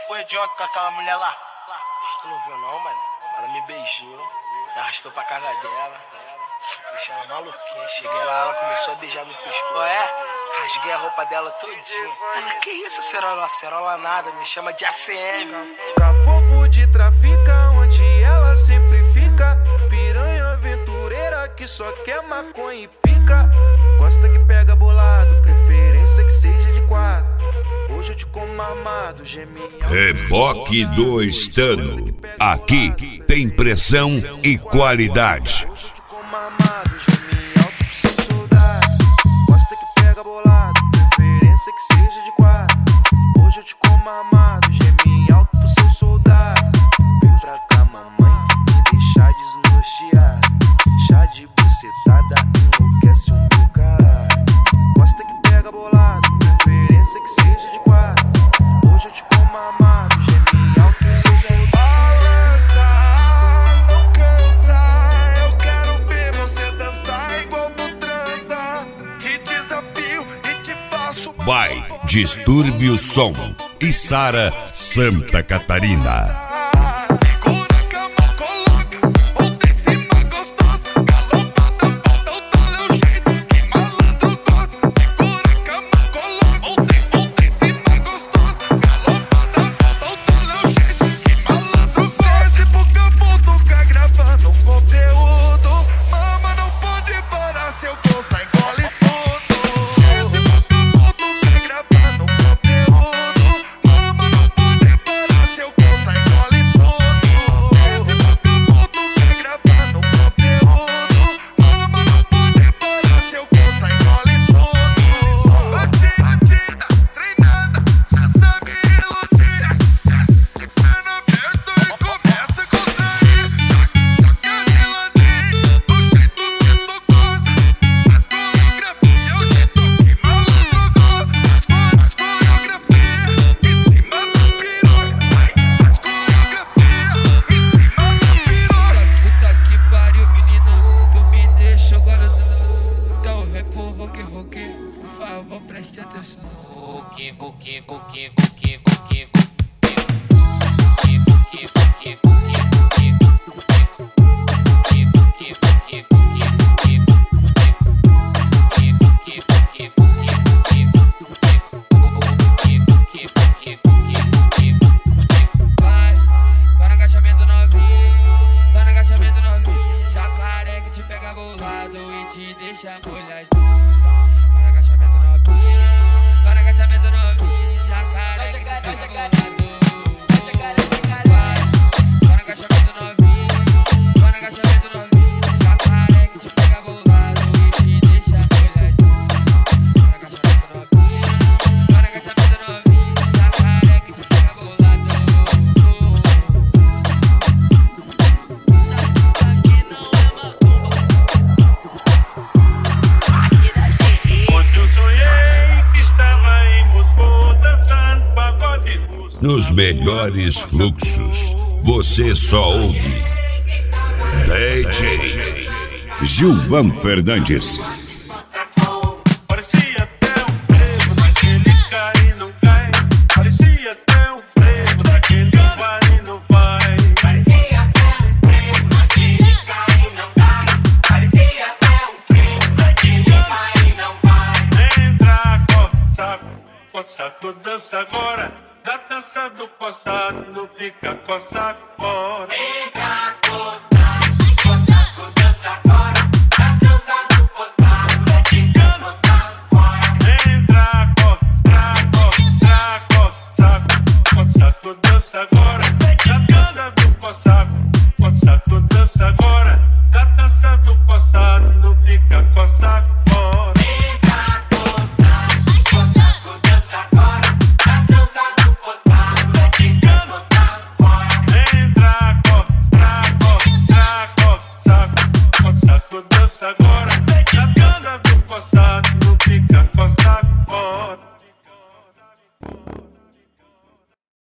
foi de ontem com aquela mulher lá? Tu não viu não, mano? Ela me beijou, me arrastou pra casa dela. Deixei ela maluquinha. Cheguei lá, ela começou a beijar no pescoço. Rasguei a roupa dela todinha. Ela, que isso, acerola? Acerola nada, me chama de ACM. Cafofo de trafica, onde ela sempre fica. Piranha aventureira que só quer maconha e pica. Gosta que pega bolado, preferência que seja de 4. Hoje eu te como armado, geminho. Reboque do Estano. Aqui tem pressão e qualidade. Hoje eu te como armado, geminho alto pro seu soldado. Gosta que pega bolado, preferência que seja de 4. Hoje eu te como armado, geminho alto pro seu soldado. Vem pra cá, mamãe, me deixar desnorteado. Chá de bucetada enlouquece o meu caralho. Gosta que pega bolado, preferência que seja de 4. Hoje eu te como amado, geminho alto pro seu soldado. Balança, não cansa, eu quero ver você dançar igual tu transa. Te desafio e te faço uma Vai, Distúrbio o Som e Sara Santa Catarina. segura a cama, coloca outra em cima gostosa. Galopada, bota o talo, é o jeito que malandro gosta. Segura a cama, coloca outra em cima gostosa. Galopada, bota o talo, é o jeito que malandro gosta. Desce pro campo, toca gravando conteúdo. Mama não pode parar, seu bolsa engole tudo. Desce pro campo, toca gravando conteúdo. Mama não pode parar, seu bolsa engole tudo. Desce pro campo, toca gravando conteúdo. Mama não pode parar, seu bolsa engole tudo. Batida, treinada, já sabe iludir. De perna aberta e começa a contrair. Toca de ladinho, do jeito que tu gosta. Faz coreografia, é o jeito que malandro gosta. Faz coreografia em cima do piroca. Faz coreografia em cima do piroca. Puta que pariu, menina, tu me deixou agora. Então vem pro Voque, por favor, preste atenção. Voque, Voque, Voque, Voque, Voque, vai no agachamento novinho, vai no agachamento novinho. Jacaré que te pega bolado e te deixa molhadinho. Vai no agachamento novinho, vai no agachamento novinho. Jacaré que te pega bolado. Vai no agachamento novinho, vai no agachamento novinho. Jacaré que te pega bolado e te deixa molhadinho. Vai no agachamento novinho, vai no agachamento novinho. Jacaré que te pega bolado. Ontem eu sonhei que estava em Moscou dançando pagode russo. Nos melhores fluxos, você só ouve DJ Gilvan Fernandes. Parecia até um frevo daquele cai e não cai. Parecia até um frevo daquele vai e não vai. Parecia até um frevo daquele cai e não cai. Parecia até um frevo daquele vai e não vai. Entra, coçaco, dança agora. Da dança do coçado, não fica coçaco fora.